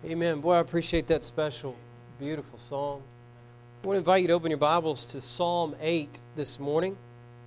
Amen. Boy, I appreciate that special, beautiful song. I want to invite you to open your Bibles to Psalm 8 this morning.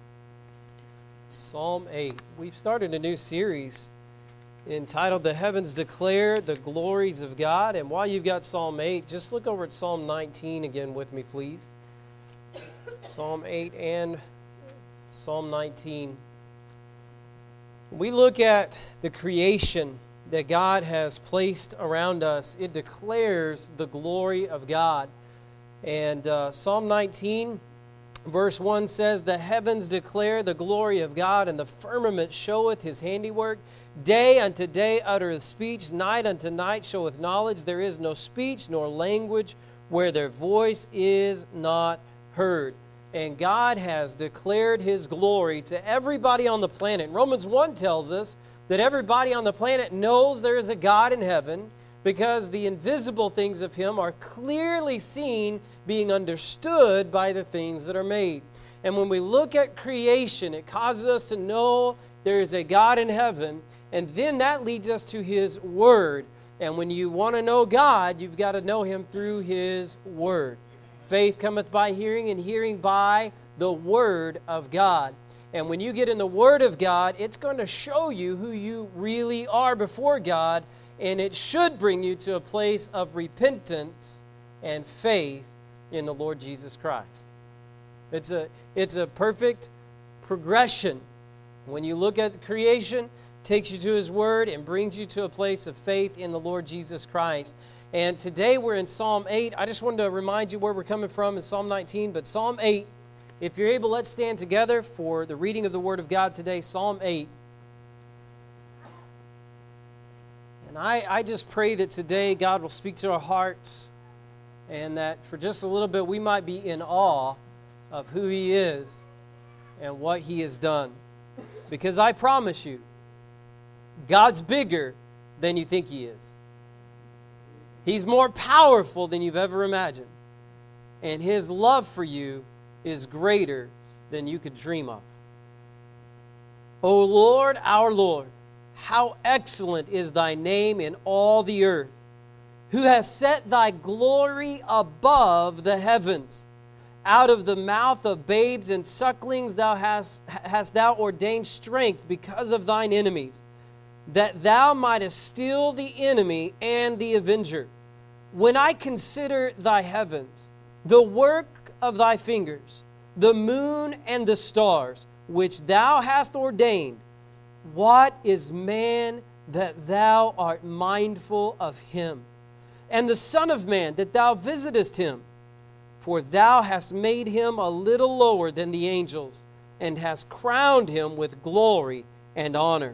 Psalm 8. We've started a new series entitled The Heavens Declare the Glories of God. And while you've got Psalm 8, just look over at Psalm 19 again with me, please. Psalm 8 and Psalm 19. We look at the creation that God has placed around us. It declares the glory of God. And Psalm 19, verse 1 says, "The heavens declare the glory of God, and the firmament showeth his handiwork. Day unto day uttereth speech, night unto night showeth knowledge. There is no speech nor language where their voice is not heard." And God has declared his glory to everybody on the planet. Romans 1 tells us that everybody on the planet knows there is a God in heaven because the invisible things of him are clearly seen, being understood by the things that are made. And when we look at creation, it causes us to know there is a God in heaven, and then that leads us to his word. And when you want to know God, you've got to know him through his word. Faith cometh by hearing, and hearing by the word of God. And when you get in the Word of God, it's going to show you who you really are before God, and it should bring you to a place of repentance and faith in the Lord Jesus Christ. It's a perfect progression. When you look at creation, it takes you to His Word and brings you to a place of faith in the Lord Jesus Christ. And today we're in Psalm 8. I just wanted to remind you where we're coming from in Psalm 19, but Psalm 8, if you're able, let's stand together for the reading of the Word of God today, Psalm 8. And I just pray that today God will speak to our hearts and that for just a little bit we might be in awe of who He is and what He has done. Because I promise you, God's bigger than you think He is. He's more powerful than you've ever imagined. And His love for you is greater than you could dream of. O Lord, our Lord, how excellent is thy name in all the earth, who has set thy glory above the heavens. Out of the mouth of babes and sucklings thou hast thou ordained strength because of thine enemies, that thou mightest still the enemy and the avenger. When I consider thy heavens, the work of thy fingers, the moon and the stars, which thou hast ordained, what is man that thou art mindful of him? And the Son of Man that thou visitest him? For thou hast made him a little lower than the angels, and hast crowned him with glory and honor.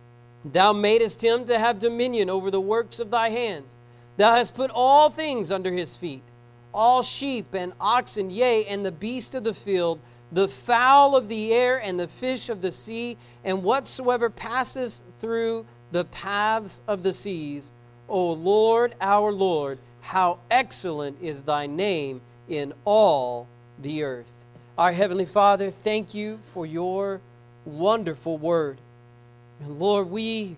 Thou madest him to have dominion over the works of thy hands. Thou hast put all things under his feet, all sheep and oxen, yea, and the beast of the field, the fowl of the air, and the fish of the sea, and whatsoever passes through the paths of the seas. O Lord, our Lord, how excellent is thy name in all the earth. Our Heavenly Father, thank you for your wonderful word. And Lord, we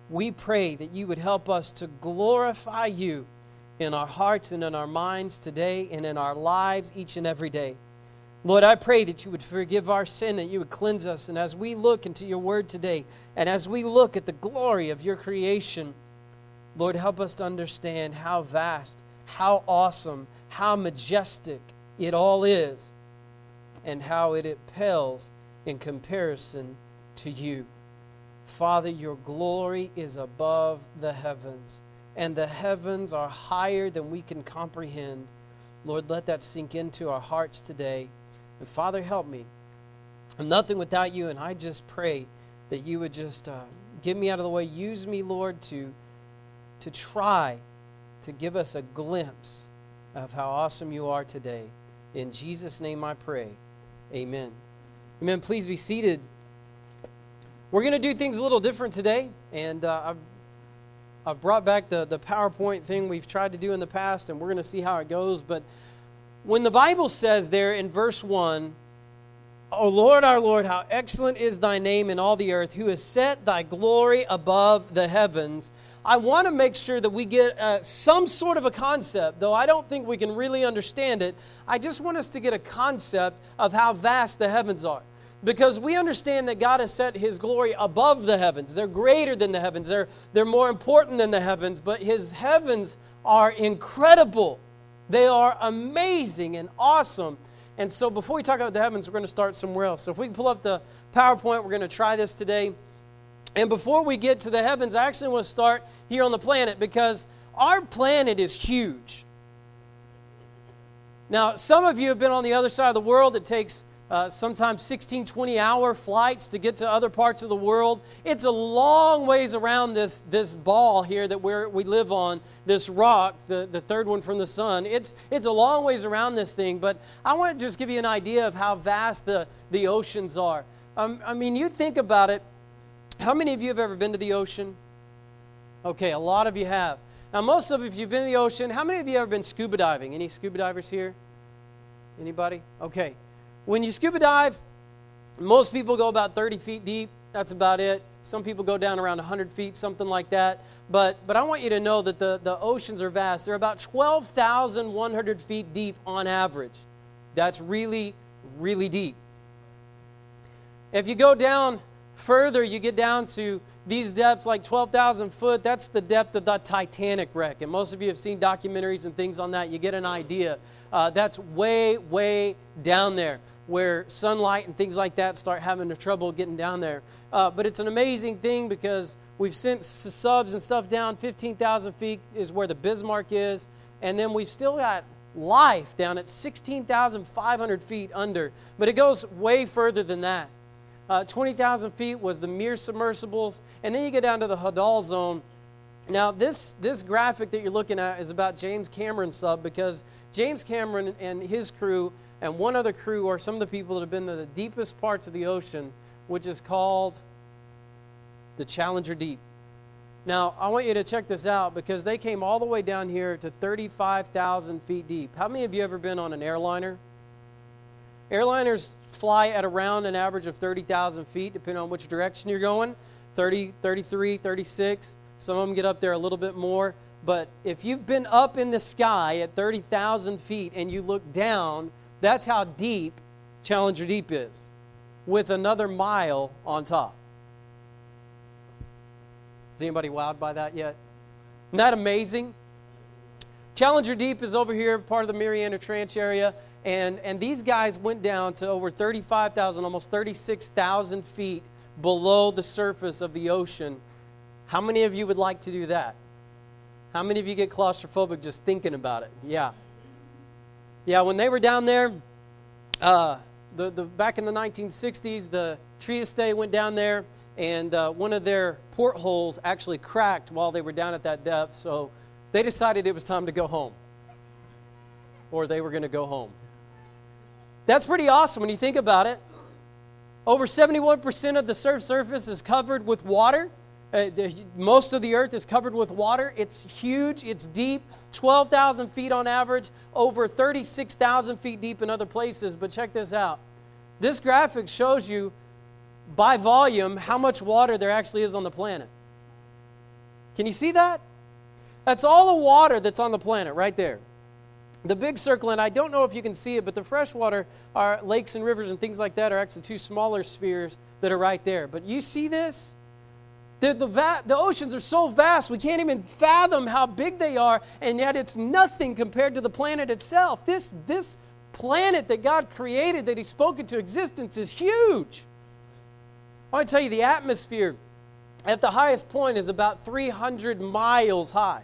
pray that you would help us to glorify you in our hearts and in our minds today and in our lives each and every day. Lord, I pray that you would forgive our sin, that you would cleanse us. And as we look into your word today, and as we look at the glory of your creation, Lord, help us to understand how vast, how awesome, how majestic it all is, and how it pales in comparison to you. Father, your glory is above the heavens, and the heavens are higher than we can comprehend. Lord, let that sink into our hearts today. And Father, help me. I'm nothing without you, and I just pray that you would just get me out of the way. Use me, Lord, to try to give us a glimpse of how awesome you are today. In Jesus' name I pray. Amen. Amen. Please be seated. We're going to do things a little different today, and I've brought back the PowerPoint thing we've tried to do in the past, and we're going to see how it goes. But when the Bible says there in verse 1, O Lord, our Lord, how excellent is thy name in all the earth, who has set thy glory above the heavens, I want to make sure that we get some sort of a concept, though I don't think we can really understand it. I just want us to get a concept of how vast the heavens are. Because we understand that God has set His glory above the heavens. They're greater than the heavens. They're more important than the heavens. But His heavens are incredible. They are amazing and awesome. And so before we talk about the heavens, we're going to start somewhere else. So if we can pull up the PowerPoint, we're going to try this today. And before we get to the heavens, I actually want to start here on the planet because our planet is huge. Now, some of you have been on the other side of the world. It takes sometimes 16, 20-hour flights to get to other parts of the world. It's a long ways around this ball here that we live on, this rock, the third one from the sun. It's a long ways around this thing, but I want to just give you an idea of how vast the oceans are. I mean, you think about it. How many of you have ever been to the ocean? Okay, a lot of you have. Now, most of you, if you've been to the ocean, how many of you have ever been scuba diving? Any scuba divers here? Anybody? Okay. When you scuba dive, most people go about 30 feet deep. That's about it. Some people go down around 100 feet, something like that. But I want you to know that the oceans are vast. They're about 12,100 feet deep on average. That's really, really deep. If you go down further, you get down to these depths like 12,000 foot. That's the depth of the Titanic wreck. And most of you have seen documentaries and things on that. You get an idea. That's way, way down there, where sunlight and things like that start having trouble getting down there. But it's an amazing thing because we've sent subs and stuff down. 15,000 feet is where the Bismarck is. And then we've still got life down at 16,500 feet under. But it goes way further than that. 20,000 feet was the Mir submersibles. And then you get down to the Hadal zone. Now, this graphic that you're looking at is about James Cameron's sub, because James Cameron and his crew and one other crew are some of the people that have been to the deepest parts of the ocean, which is called the Challenger Deep. Now, I want you to check this out because they came all the way down here to 35,000 feet deep. How many of you ever been on an airliner? Airliners fly at around an average of 30,000 feet, depending on which direction you're going. 30, 33, 36. Some of them get up there a little bit more. But if you've been up in the sky at 30,000 feet and you look down, that's how deep Challenger Deep is, with another mile on top. Is anybody wowed by that yet? Isn't that amazing? Challenger Deep is over here, part of the Mariana Trench area, and these guys went down to over 35,000, almost 36,000 feet below the surface of the ocean. How many of you would like to do that? How many of you get claustrophobic just thinking about it? Yeah. Yeah, when they were down there, back in the 1960s, the Trieste went down there, and one of their portholes actually cracked while they were down at that depth, so they decided it was time to go home. Or they were going to go home. That's pretty awesome when you think about it. Over 71% of the surface is covered with water. Most of the earth is covered with water. It's huge. It's deep. 12,000 feet on average. Over 36,000 feet deep in other places. But check this out. This graphic shows you by volume how much water there actually is on the planet. Can you see that? That's all the water that's on the planet right there. The big circle, and I don't know if you can see it, but the freshwater are lakes and rivers and things like that are actually two smaller spheres that are right there. But you see this? The oceans are so vast, we can't even fathom how big they are, and yet it's nothing compared to the planet itself. This planet that God created, that He spoke into existence, is huge. I want to tell you, the atmosphere at the highest point is about 300 miles high.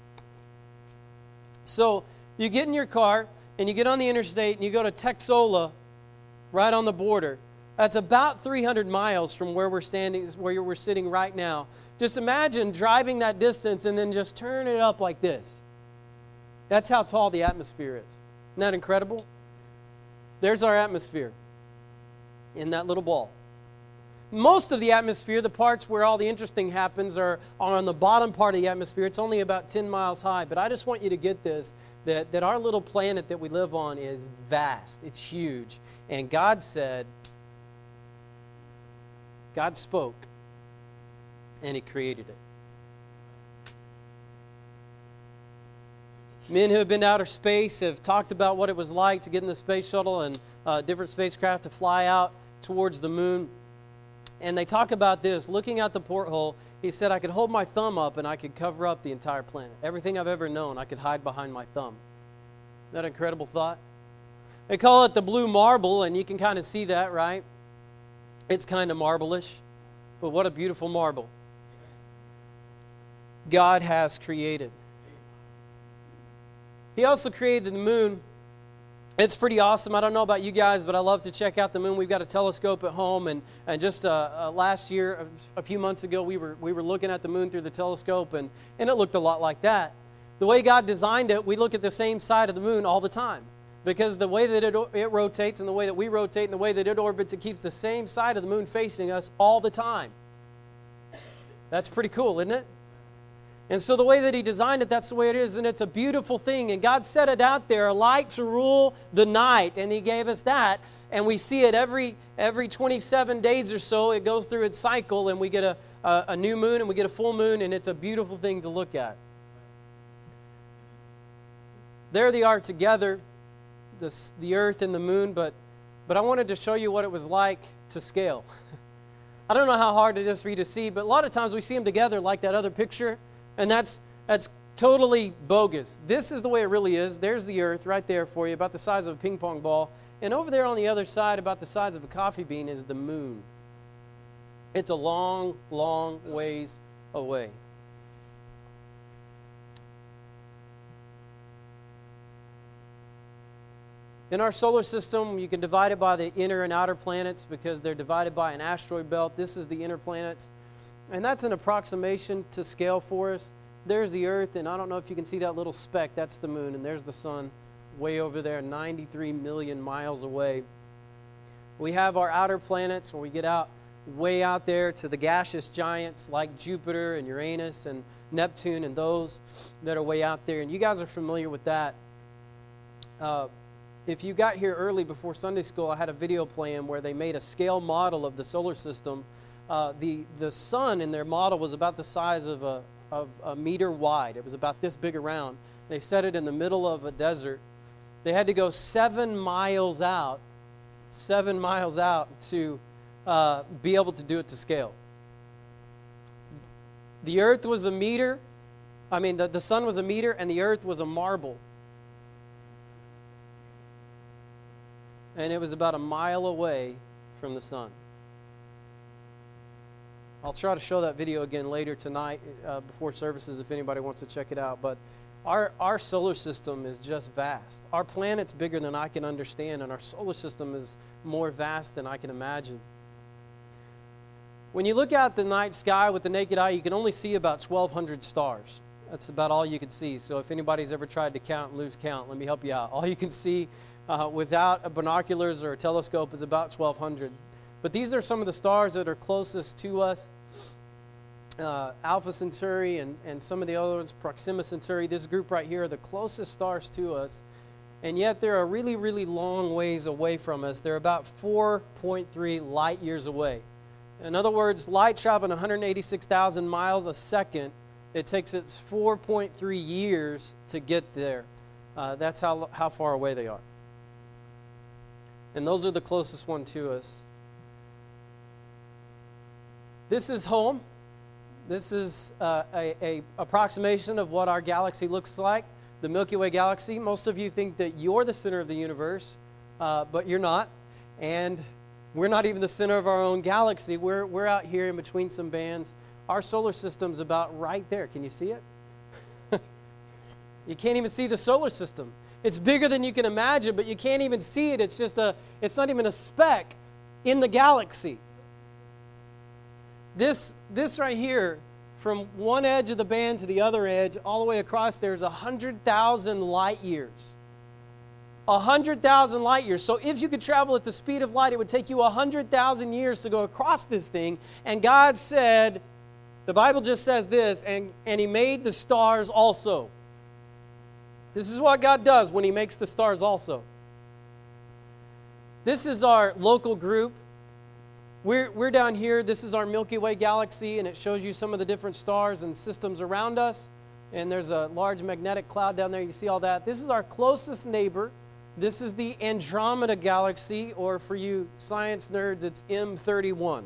So you get in your car, and you get on the interstate, and you go to Texola, right on the border. That's about 300 miles from where we're sitting right now. Just imagine driving that distance and then just turn it up like this. That's how tall the atmosphere is. Isn't that incredible? There's our atmosphere in that little ball. Most of the atmosphere, the parts where all the interesting happens, are on the bottom part of the atmosphere. It's only about 10 miles high. But I just want you to get this, that our little planet that we live on is vast. It's huge. And God said, God spoke, and He created it. Men who have been to outer space have talked about what it was like to get in the space shuttle and different spacecraft to fly out towards the moon. And they talk about this. Looking out the porthole, he said, I could hold my thumb up and I could cover up the entire planet. Everything I've ever known, I could hide behind my thumb. Isn't that an incredible thought? They call it the blue marble, and you can kind of see that, right? It's kind of marble-ish, but what a beautiful marble God has created. He also created the moon. It's pretty awesome. I don't know about you guys, but I love to check out the moon. We've got a telescope at home, and just last year, a few months ago, we were looking at the moon through the telescope, and it looked a lot like that. The way God designed it, we look at the same side of the moon all the time, because the way that it rotates and the way that we rotate and the way that it orbits, it keeps the same side of the moon facing us all the time. That's pretty cool, isn't it? And so the way that He designed it, that's the way it is, and it's a beautiful thing. And God set it out there, a light to rule the night, and He gave us that. And we see it every 27 days or so. It goes through its cycle, and we get a new moon and we get a full moon, and it's a beautiful thing to look at. There they are together, the earth and the moon, but I wanted to show you what it was like to scale. I don't know how hard it is for you to see, but a lot of times we see them together like that other picture. And that's totally bogus. This is the way it really is. There's the earth right there for you, about the size of a ping pong ball. And over there on the other side, about the size of a coffee bean, is the moon. It's a long, long ways away. In our solar system, you can divide it by the inner and outer planets because they're divided by an asteroid belt. This is the inner planets. And that's an approximation to scale for us. There's the earth, and I don't know if you can see that little speck. That's the moon, and there's the sun way over there, 93 million miles away. We have our outer planets where we get out way out there to the gaseous giants like Jupiter and Uranus and Neptune and those that are way out there. And you guys are familiar with that. If you got here early before Sunday school, I had a video playing where they made a scale model of the solar system. The sun in their model was about the size of a meter wide. It was about this big around. They set it in the middle of a desert. They had to go 7 miles out to be able to do it to scale. The earth was a meter. The sun was a meter, and the earth was a marble. And it was about a mile away from the sun. I'll try to show that video again later tonight before services if anybody wants to check it out. But our solar system is just vast. Our planet's bigger than I can understand, and our solar system is more vast than I can imagine. When you look out the night sky with the naked eye, you can only see about 1,200 stars. That's about all you can see. So if anybody's ever tried to count and lose count, let me help you out. All you can see without binoculars or a telescope is about 1,200. But these are some of the stars that are closest to us. Alpha Centauri and some of the others, Proxima Centauri, this group right here are the closest stars to us. And yet they're a really, really long ways away from us. They're about 4.3 light years away. In other words, light traveling 186,000 miles a second, it takes it 4.3 years to get there. That's how far away they are. And those are the closest one to us. This is home. This is a approximation of what our galaxy looks like, the Milky Way galaxy. Most of you think that you're the center of the universe, but you're not. And we're not even the center of our own galaxy. We're out here in between some bands. Our solar system's about right there. Can you see it? You can't even see the solar system. It's bigger than you can imagine, but you can't even see it. It's not even a speck in the galaxy. This right here, from one edge of the band to the other edge, all the way across, there's 100,000 light years. 100,000 light years. So if you could travel at the speed of light, it would take you 100,000 years to go across this thing. And God said, the Bible just says this, and He made the stars also. This is what God does when He makes the stars also. This is our local group. We're down here. This is our Milky Way galaxy, and it shows you some of the different stars and systems around us. and there's a large magnetic cloud down there. You see all that. This is our closest neighbor. This is the Andromeda Galaxy, or for you science nerds, it's M31.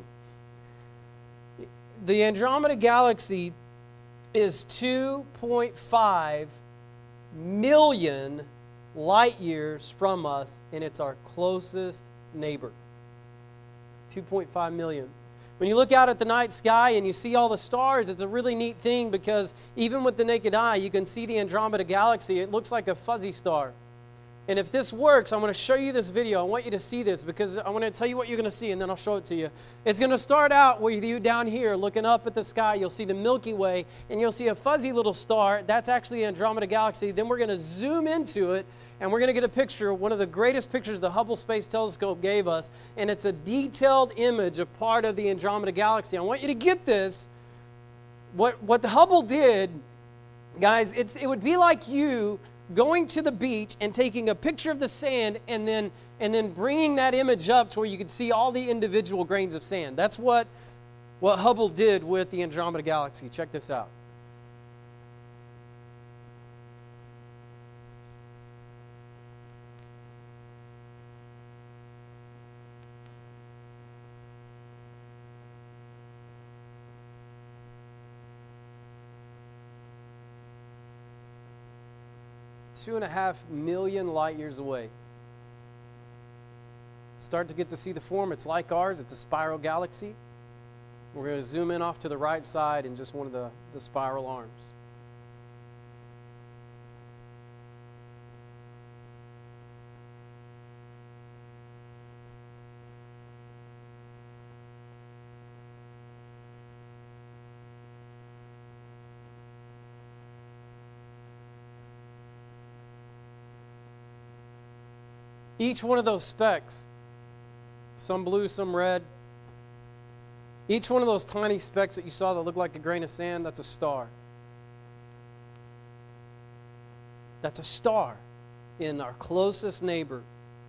The Andromeda Galaxy is 2.5 million light years from us, and it's our closest neighbor. 2.5 million. When you look out at the night sky and you see all the stars, it's a really neat thing because even with the naked eye, you can see the Andromeda Galaxy. It looks like a fuzzy star. And if this works, I'm going to show you this video. I want you to see this because I want to tell you what you're going to see, and then I'll show it to you. It's going to start out with you down here looking up at the sky. You'll see the Milky Way, and you'll see a fuzzy little star. That's actually the Andromeda Galaxy. Then we're going to zoom into it, and we're going to get a picture, one of the greatest pictures the Hubble Space Telescope gave us, and it's a detailed image of part of the Andromeda Galaxy. I want you to get this. What the Hubble did, guys, it would be like you going to the beach and taking a picture of the sand and then bringing that image up to where you could see all the individual grains of sand. That's what Hubble did with the Andromeda Galaxy. Check this out. Two 2.5 million light years away. Start to get to see the form. It's like ours. It's a spiral galaxy. We're going to zoom in off to the right side in just one of the spiral arms. Each one of those specks, some blue, some red, each one of those tiny specks that you saw that look like a grain of sand, that's a star. That's a star in our closest neighbor.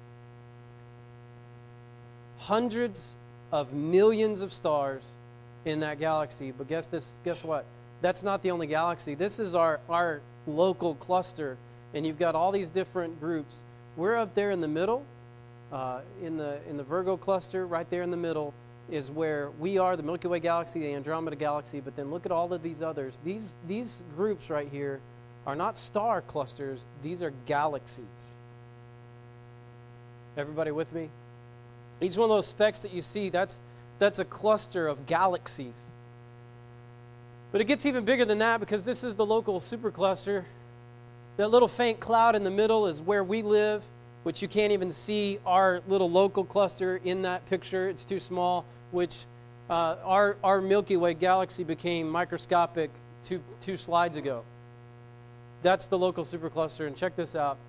Hundreds of millions of stars in that galaxy. But guess what? That's not the only galaxy. This is our local cluster, and you've got all these different groups. We're up there in the middle, in the Virgo cluster. Right there in the middle is where we are, the Milky Way galaxy, the Andromeda galaxy. But then look at all of these others. These groups right here are not star clusters. These are galaxies. Everybody with me? Each one of those specks that you see, that's a cluster of galaxies. But it gets even bigger than that because this is the local supercluster. That little faint cloud in the middle is where we live, which you can't even see our little local cluster in that picture. It's too small, which our Milky Way galaxy became microscopic two slides ago. That's the local supercluster, and check this out.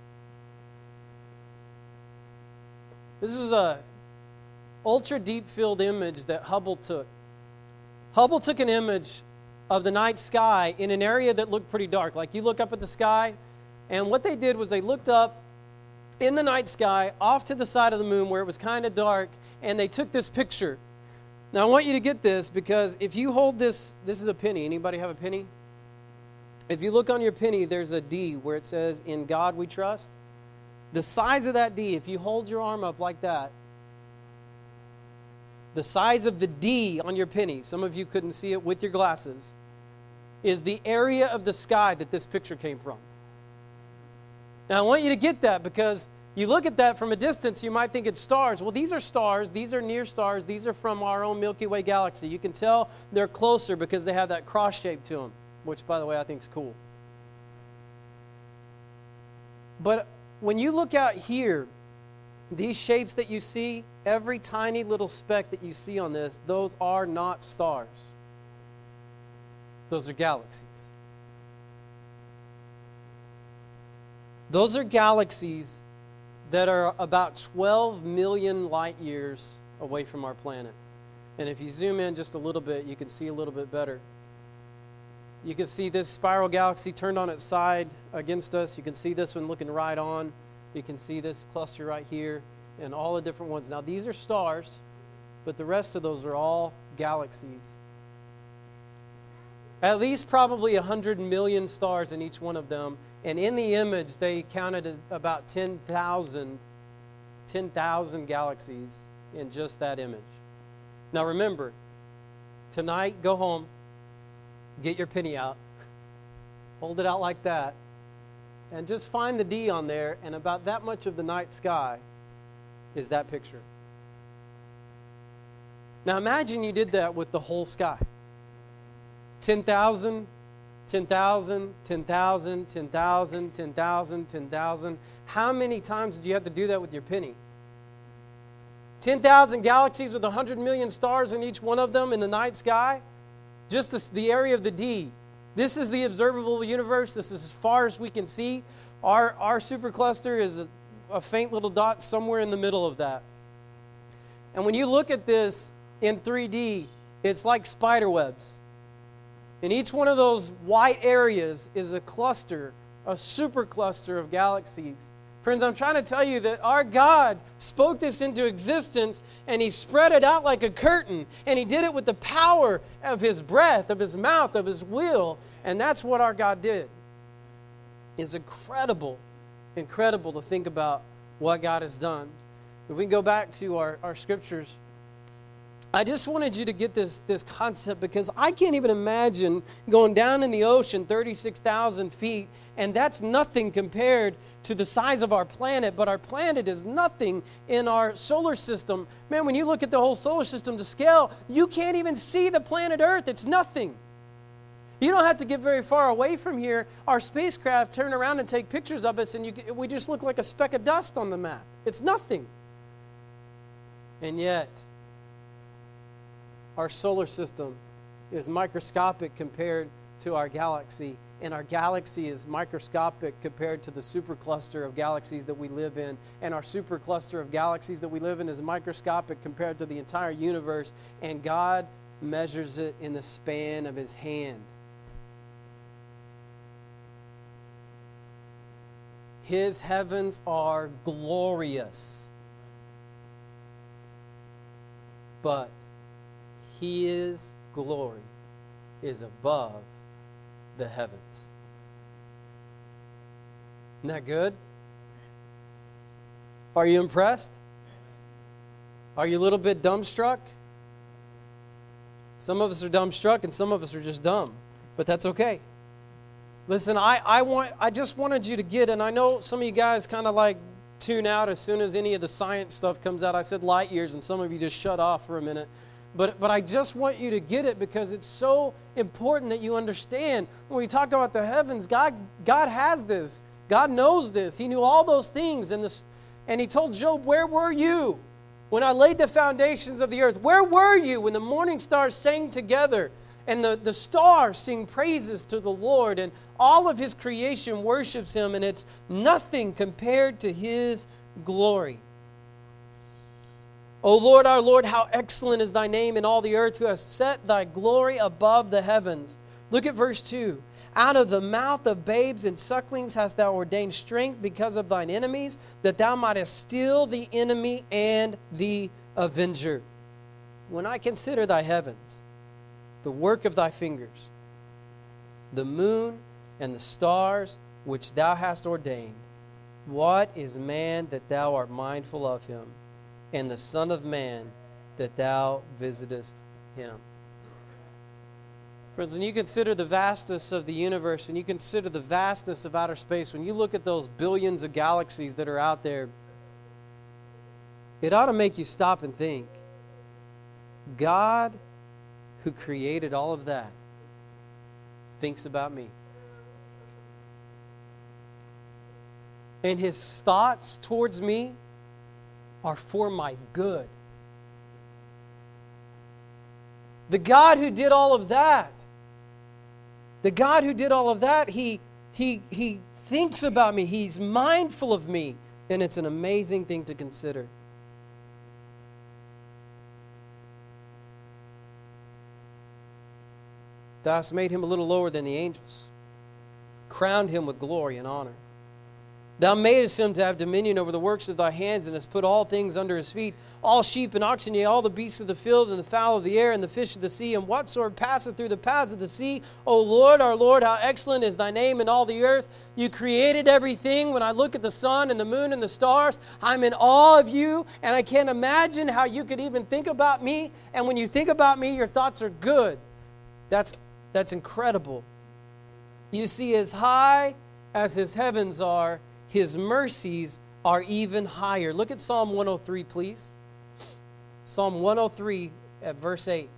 This is a ultra deep field image that Hubble took. Hubble took an image of the night sky in an area that looked pretty dark. Like you look up at the sky, and what they did was they looked up in the night sky off to the side of the moon where it was kind of dark, and they took this picture. Now, I want you to get this because if you hold this is a penny. Anybody have a penny? If you look on your penny, there's a D where it says, "In God we trust." The size of that D, if you hold your arm up like that, the size of the D on your penny, some of you couldn't see it with your glasses, is the area of the sky that this picture came from. Now, I want you to get that because you look at that from a distance, you might think it's stars. Well, these are stars. These are near stars. These are from our own Milky Way galaxy. You can tell they're closer because they have that cross shape to them, which, by the way, I think is cool. But when you look out here, these shapes that you see, every tiny little speck that you see on this, those are not stars. Those are galaxies. Those are galaxies that are about 12 million light years away from our planet. And if you zoom in just a little bit, you can see a little bit better. You can see this spiral galaxy turned on its side against us. You can see this one looking right on. You can see this cluster right here and all the different ones. Now, these are stars, but the rest of those are all galaxies. At least probably 100 million stars in each one of them. And in the image, they counted about 10,000 galaxies in just that image. Now remember, tonight, go home, get your penny out, hold it out like that, and just find the D on there, and about that much of the night sky is that picture. Now imagine you did that with the whole sky. 10,000, 10,000, 10,000, 10,000, 10,000, 10,000. How many times do you have to do that with your penny? 10,000 galaxies with 100 million stars in each one of them in the night sky? Just the area of the D. This is the observable universe. This is as far as we can see. Our supercluster is a faint little dot somewhere in the middle of that. And when you look at this in 3D, it's like spider webs. And each one of those white areas is a cluster, a supercluster of galaxies. Friends, I'm trying to tell you that our God spoke this into existence, and He spread it out like a curtain, and He did it with the power of His breath, of His mouth, of His will, and that's what our God did. It's incredible to think about what God has done. If we go back to our scriptures, I just wanted you to get this concept, because I can't even imagine going down in the ocean 36,000 feet, and that's nothing compared to the size of our planet, but our planet is nothing in our solar system. Man, when you look at the whole solar system to scale, you can't even see the planet Earth. It's nothing. You don't have to get very far away from here. Our spacecraft turn around and take pictures of us, and we just look like a speck of dust on the map. It's nothing. And yet, our solar system is microscopic compared to our galaxy, and our galaxy is microscopic compared to the supercluster of galaxies that we live in, and our supercluster of galaxies that we live in is microscopic compared to the entire universe, and God measures it in the span of His hand. His heavens are glorious, but His glory is above the heavens. Isn't that good? Are you impressed? Are you a little bit dumbstruck? Some of us are dumbstruck and some of us are just dumb, but that's okay. Listen, I just wanted you to get, and I know some of you guys kind of like tune out as soon as any of the science stuff comes out. I said light years, and some of you just shut off for a minute. But I just want you to get it, because it's so important that you understand. When we talk about the heavens, God has this. God knows this. He knew all those things. And He told Job, where were you when I laid the foundations of the earth? Where were you when the morning stars sang together and the stars sing praises to the Lord, and all of His creation worships Him, and it's nothing compared to His glory. O Lord, our Lord, how excellent is Thy name in all the earth, who has set Thy glory above the heavens. Look at verse 2. Out of the mouth of babes and sucklings hast Thou ordained strength because of Thine enemies, that Thou mightest still the enemy and the avenger. When I consider Thy heavens, the work of Thy fingers, the moon and the stars which Thou hast ordained, what is man that Thou art mindful of him, and the Son of Man that Thou visitest him? Friends, when you consider the vastness of the universe, when you consider the vastness of outer space, when you look at those billions of galaxies that are out there, it ought to make you stop and think, God, who created all of that, thinks about me. And His thoughts towards me are for my good. The God who did all of that, He thinks about me. He's mindful of me. And it's an amazing thing to consider. Thou hast made Him a little lower than the angels, crowned Him with glory and honor. Thou madest him to have dominion over the works of thy hands, and hast put all things under his feet, all sheep and oxen, yea, all the beasts of the field, and the fowl of the air, and the fish of the sea, and whatsoever passeth through the paths of the sea. O Lord, our Lord, how excellent is thy name in all the earth. You created everything. When I look at the sun and the moon and the stars, I'm in awe of you, and I can't imagine how you could even think about me. And when you think about me, your thoughts are good. That's incredible. You see, as high as his heavens are, his mercies are even higher. Look at Psalm 103, please. Psalm 103 at verse 8.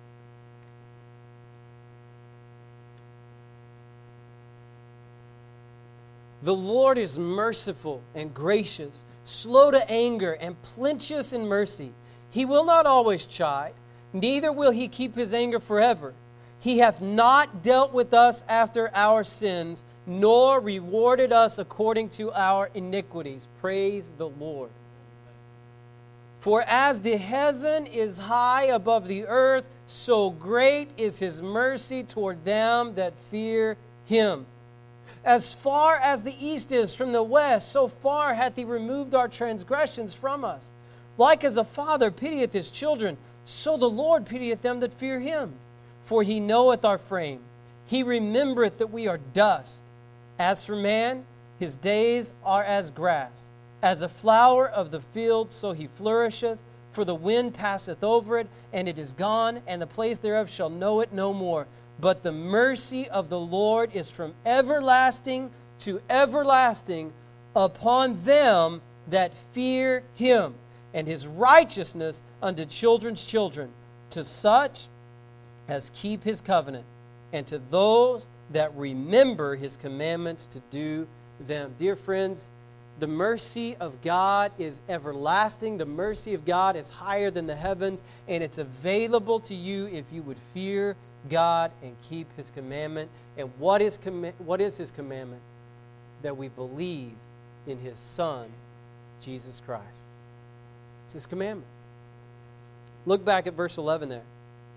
The Lord is merciful and gracious, slow to anger, and plenteous in mercy. He will not always chide, neither will he keep his anger forever. He hath not dealt with us after our sins, nor rewarded us according to our iniquities. Praise the Lord. For as the heaven is high above the earth, so great is his mercy toward them that fear him. As far as the east is from the west, so far hath he removed our transgressions from us. Like as a father pitieth his children, so the Lord pitieth them that fear him. For he knoweth our frame. He remembereth that we are dust. As for man, his days are as grass. As a flower of the field, so he flourisheth. For the wind passeth over it, and it is gone, and the place thereof shall know it no more. But the mercy of the Lord is from everlasting to everlasting upon them that fear him, and his righteousness unto children's children, to such as keep his covenant, and to those that remember his commandments to do them. Dear friends, the mercy of God is everlasting. The mercy of God is higher than the heavens, and it's available to you if you would fear God and keep his commandment. And what is his commandment? That we believe in his Son, Jesus Christ. It's his commandment. Look back at verse 11 there.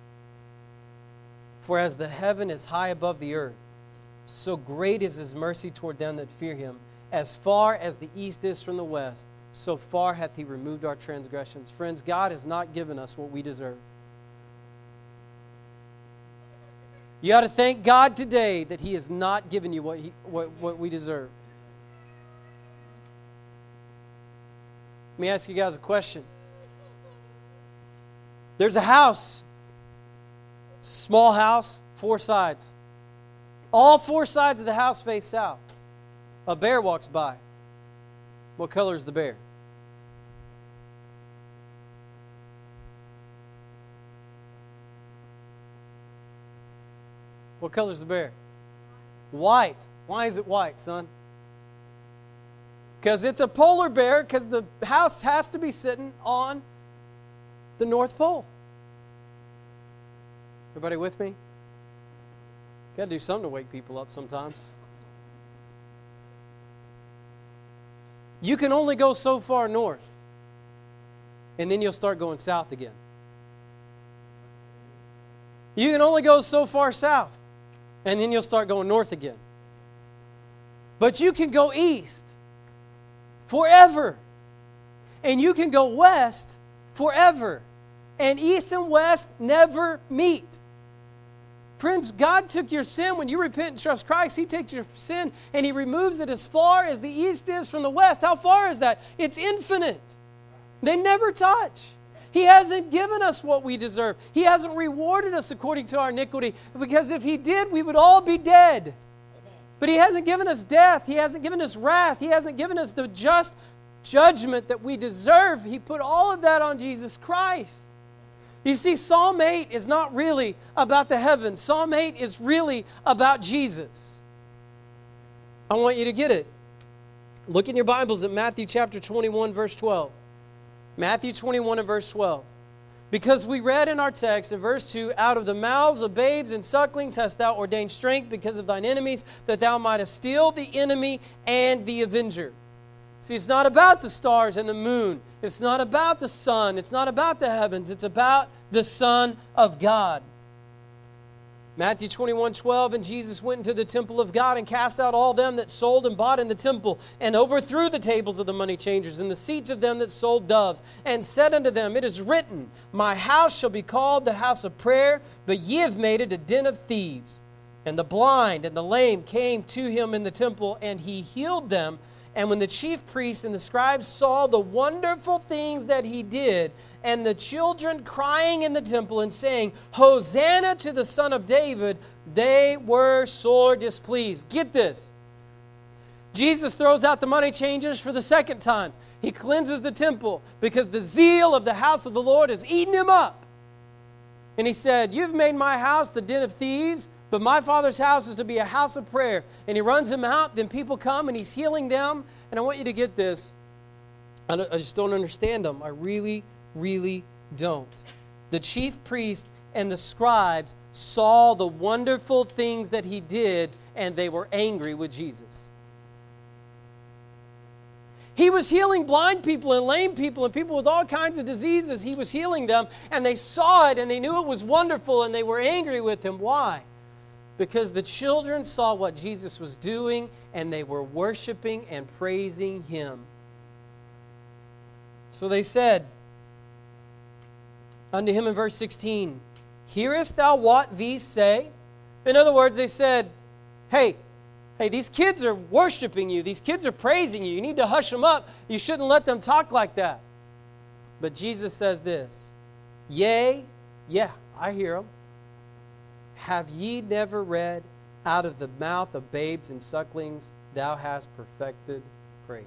For as the heaven is high above the earth, so great is his mercy toward them that fear him. As far as the east is from the west, so far hath he removed our transgressions. Friends, God has not given us what we deserve. You ought to thank God today that he has not given you what we deserve. Let me ask you guys a question. There's a house. Small house, 4 sides. All 4 sides of the house face south. A bear walks by. What color is the bear? What color is the bear? White. Why is it white, son? Because it's a polar bear, because the house has to be sitting on the North Pole. Everybody with me? Got to do something to wake people up sometimes. You can only go so far north, and then you'll start going south again. You can only go so far south, and then you'll start going north again. But you can go east forever, and you can go west forever, and east and west never meet. Friends, God took your sin. When you repent and trust Christ, he takes your sin and he removes it as far as the east is from the west. How far is that? It's infinite. They never touch. He hasn't given us what we deserve. He hasn't rewarded us according to our iniquity, because if he did, we would all be dead. But he hasn't given us death. He hasn't given us wrath. He hasn't given us the just judgment that we deserve. He put all of that on Jesus Christ. You see, Psalm 8 is not really about the heavens. Psalm 8 is really about Jesus. I want you to get it. Look in your Bibles at Matthew chapter 21, verse 12. Matthew 21 and verse 12. Because we read in our text in verse 2, out of the mouths of babes and sucklings hast thou ordained strength because of thine enemies, that thou mightest steal the enemy and the avenger. See, it's not about the stars and the moon. It's not about the sun. It's not about the heavens. It's about the Son of God. Matthew 21:12, and Jesus went into the temple of God and cast out all them that sold and bought in the temple, and overthrew the tables of the money changers and the seats of them that sold doves, and said unto them, It is written, My house shall be called the house of prayer, but ye have made it a den of thieves. And the blind and the lame came to him in the temple, and he healed them. And when the chief priests and the scribes saw the wonderful things that he did, and the children crying in the temple and saying, Hosanna to the Son of David, they were sore displeased. Get this. Jesus throws out the money changers for the second time. He cleanses the temple because the zeal of the house of the Lord has eaten him up. And he said, You've made my house the den of thieves, but my Father's house is to be a house of prayer. And he runs them out. Then people come and he's healing them. And I want you to get this. I just don't understand them. I really don't. The chief priest and the scribes saw the wonderful things that he did, and they were angry with Jesus. He was healing blind people and lame people and people with all kinds of diseases. He was healing them, and they saw it, and they knew it was wonderful, and they were angry with him. Why? Because the children saw what Jesus was doing, and they were worshiping and praising him. So they said unto him in verse 16, Hearest thou what these say? In other words, they said, Hey, these kids are worshiping you. These kids are praising you. You need to hush them up. You shouldn't let them talk like that. But Jesus says this, Yea, yeah, I hear them. Have ye never read, Out of the mouth of babes and sucklings thou hast perfected praise?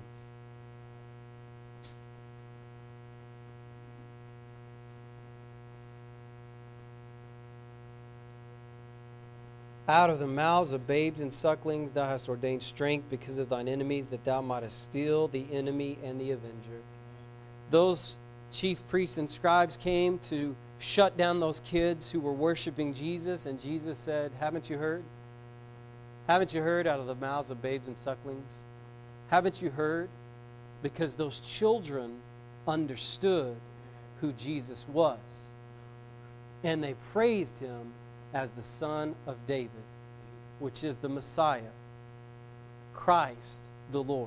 Out of the mouths of babes and sucklings thou hast ordained strength because of thine enemies, that thou mightest steal the enemy and the avenger. Those chief priests and scribes came to shut down those kids who were worshiping Jesus, and Jesus said, Haven't you heard? Haven't you heard out of the mouths of babes and sucklings? Haven't you heard? Because those children understood who Jesus was, and they praised him as the Son of David, which is the Messiah, Christ the Lord.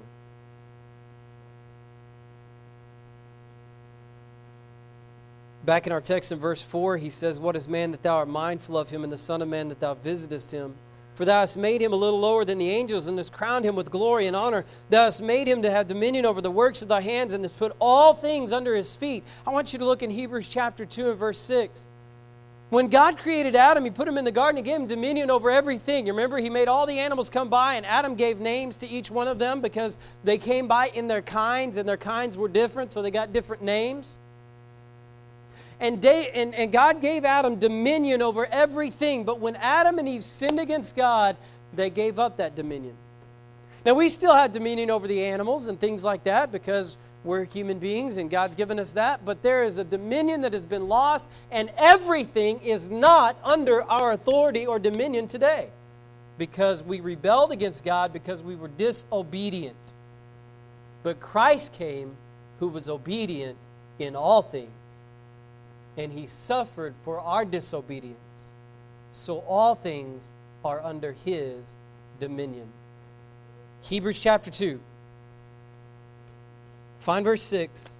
Back in our text in verse 4, he says, What is man that thou art mindful of him, and the Son of Man that thou visitest him? For thou hast made him a little lower than the angels, and hast crowned him with glory and honor. Thou hast made him to have dominion over the works of thy hands, and hast put all things under his feet. I want you to look in Hebrews chapter 2 and verse 6. When God created Adam, he put him in the garden and gave him dominion over everything. You remember, he made all the animals come by, and Adam gave names to each one of them because they came by in their kinds, and their kinds were different, so they got different names. And God gave Adam dominion over everything, but when Adam and Eve sinned against God, they gave up that dominion. Now, we still have dominion over the animals and things like that because we're human beings and God's given us that, but there is a dominion that has been lost, and everything is not under our authority or dominion today because we rebelled against God because we were disobedient. But Christ came who was obedient in all things, and he suffered for our disobedience. So all things are under his dominion. Hebrews chapter 2. Find verse 6.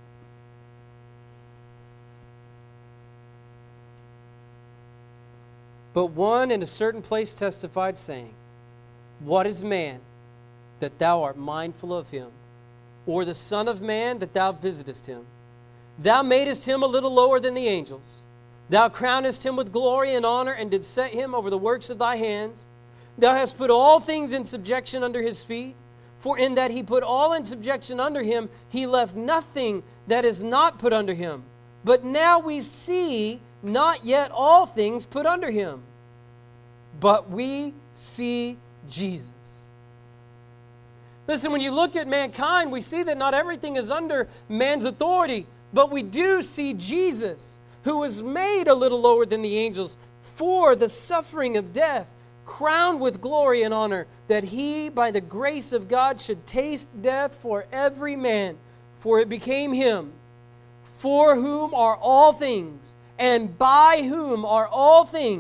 But one in a certain place testified, saying, What is man, that thou art mindful of him? Or the Son of Man, that thou visitest him? Thou madest him a little lower than the angels. Thou crownest him with glory and honor, and didst set him over the works of thy hands. Thou hast put all things in subjection under his feet. For in that he put all in subjection under him, he left nothing that is not put under him. But now we see not yet all things put under him, but we see Jesus. Listen, when you look at mankind, we see that not everything is under man's authority, but we do see Jesus, who was made a little lower than the angels for the suffering of death, crowned with glory and honor, that he, by the grace of God, should taste death for every man. For it became him, for whom are all things, and by whom are all things,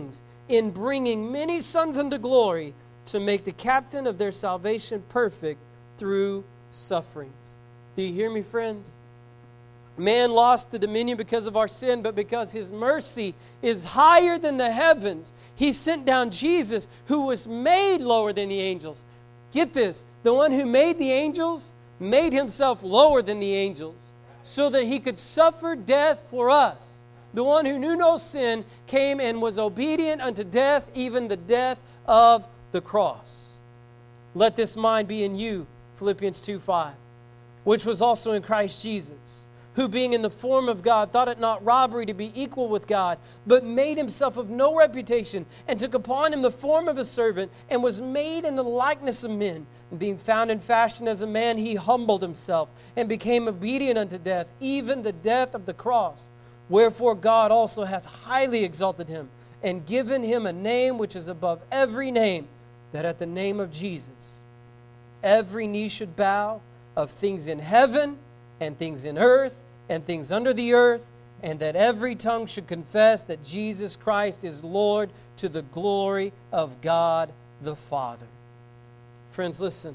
in bringing many sons unto glory, to make the captain of their salvation perfect through sufferings. Do you hear me, friends? Man lost the dominion because of our sin, but because His mercy is higher than the heavens, He sent down Jesus, who was made lower than the angels. Get this, the one who made the angels made Himself lower than the angels so that He could suffer death for us. The one who knew no sin came and was obedient unto death, even the death of the cross. Let this mind be in you, Philippians 2:5, which was also in Christ Jesus, who being in the form of God thought it not robbery to be equal with God, but made Himself of no reputation, and took upon Him the form of a servant, and was made in the likeness of men. And being found in fashion as a man, He humbled Himself, and became obedient unto death, even the death of the cross. Wherefore God also hath highly exalted Him, and given Him a name which is above every name, that at the name of Jesus every knee should bow, of things in heaven, and things in earth, and things under the earth, and that every tongue should confess that Jesus Christ is Lord, to the glory of God the Father. Friends, listen.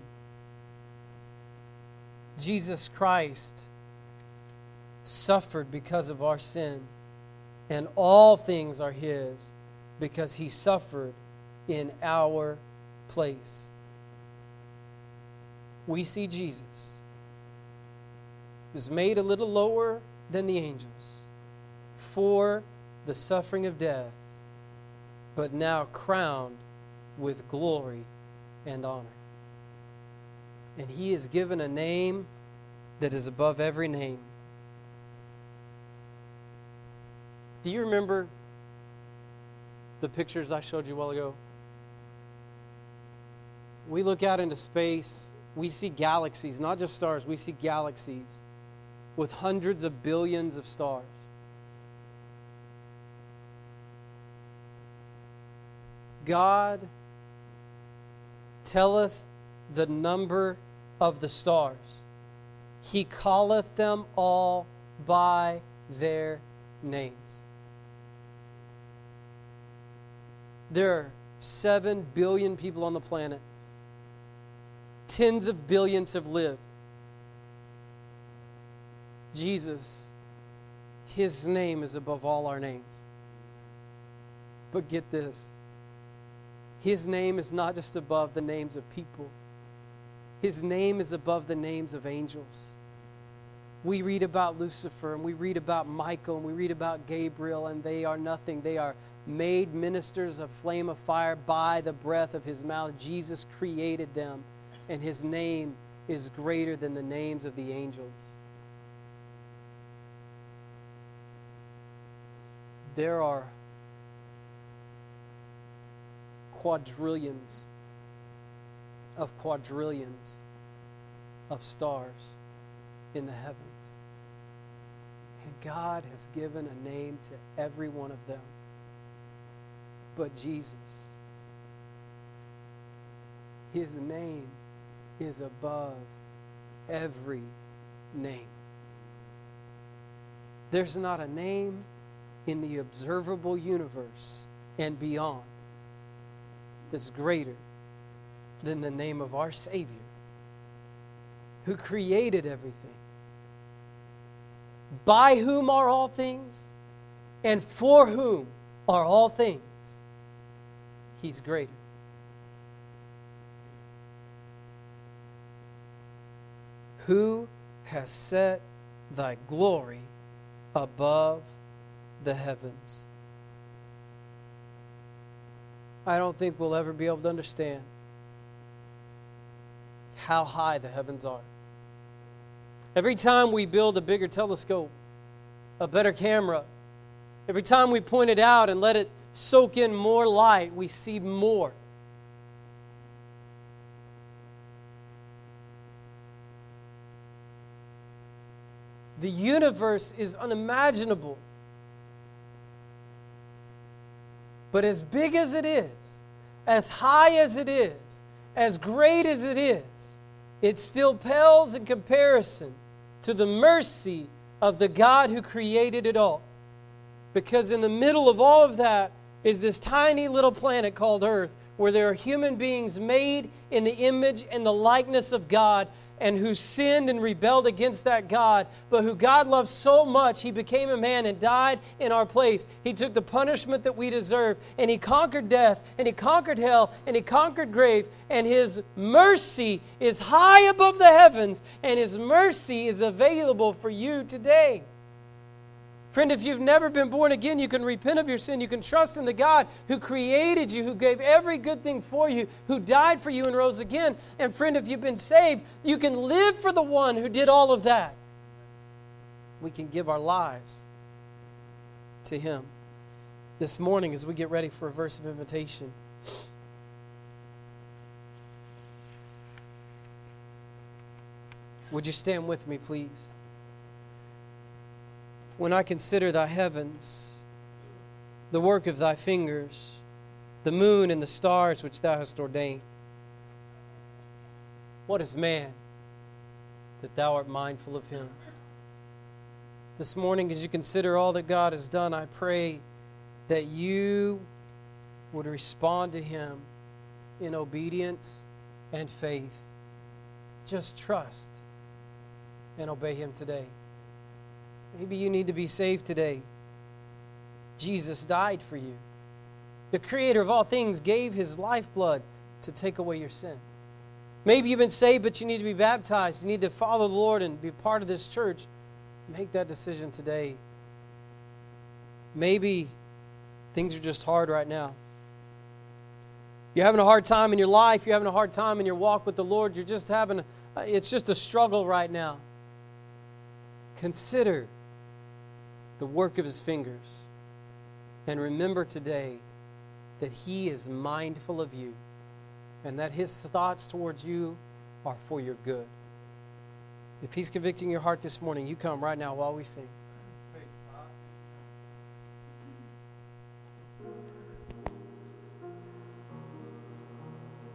Jesus Christ suffered because of our sin, and all things are His because He suffered in our place. We see Jesus was made a little lower than the angels for the suffering of death, but now crowned with glory and honor. And He is given a name that is above every name. Do you remember the pictures I showed you a while ago? We look out into space, we see galaxies, not just stars, we see galaxies with hundreds of billions of stars. God telleth the number of the stars. He calleth them all by their names. There are 7 billion people on the planet. Tens of billions have lived. Jesus, His name is above all our names. But get this, His name is not just above the names of people. His name is above the names of angels. We read about Lucifer, and we read about Michael, and we read about Gabriel, and they are nothing. They are made ministers of flame of fire by the breath of His mouth. Jesus created them, and His name is greater than the names of the angels. There are quadrillions of stars in the heavens. And God has given a name to every one of them. But Jesus, His name is above every name. There's not a name in the observable universe and beyond that's greater than the name of our Savior, who created everything, by whom are all things, and for whom are all things. He's greater. Who has set thy glory above the heavens? I don't think we'll ever be able to understand how high the heavens are. Every time we build a bigger telescope, a better camera, every time we point it out and let it soak in more light, we see more. The universe is unimaginable. But as big as it is, as high as it is, as great as it is, it still pales in comparison to the mercy of the God who created it all. Because in the middle of all of that, is this tiny little planet called Earth, where there are human beings made in the image and the likeness of God, and who sinned and rebelled against that God, but who God loved so much, He became a man and died in our place. He took the punishment that we deserve, and He conquered death, and He conquered hell, and He conquered grave, and His mercy is high above the heavens, and His mercy is available for you today. Friend, if you've never been born again, you can repent of your sin. You can trust in the God who created you, who gave every good thing for you, who died for you and rose again. And friend, if you've been saved, you can live for the one who did all of that. We can give our lives to Him. This morning, as we get ready for a verse of invitation, would you stand with me, please? When I consider thy heavens, the work of thy fingers, the moon and the stars which thou hast ordained, what is man that thou art mindful of him? This morning, as you consider all that God has done, I pray that you would respond to Him in obedience and faith. Just trust and obey Him today. Maybe you need to be saved today. Jesus died for you. The Creator of all things gave His lifeblood to take away your sin. Maybe you've been saved, but you need to be baptized. You need to follow the Lord and be part of this church. Make that decision today. Maybe things are just hard right now. You're having a hard time in your life. You're having a hard time in your walk with the Lord. You're just it's just a struggle right now. Consider the work of His fingers. And remember today that He is mindful of you and that His thoughts towards you are for your good. If He's convicting your heart this morning, you come right now while we sing.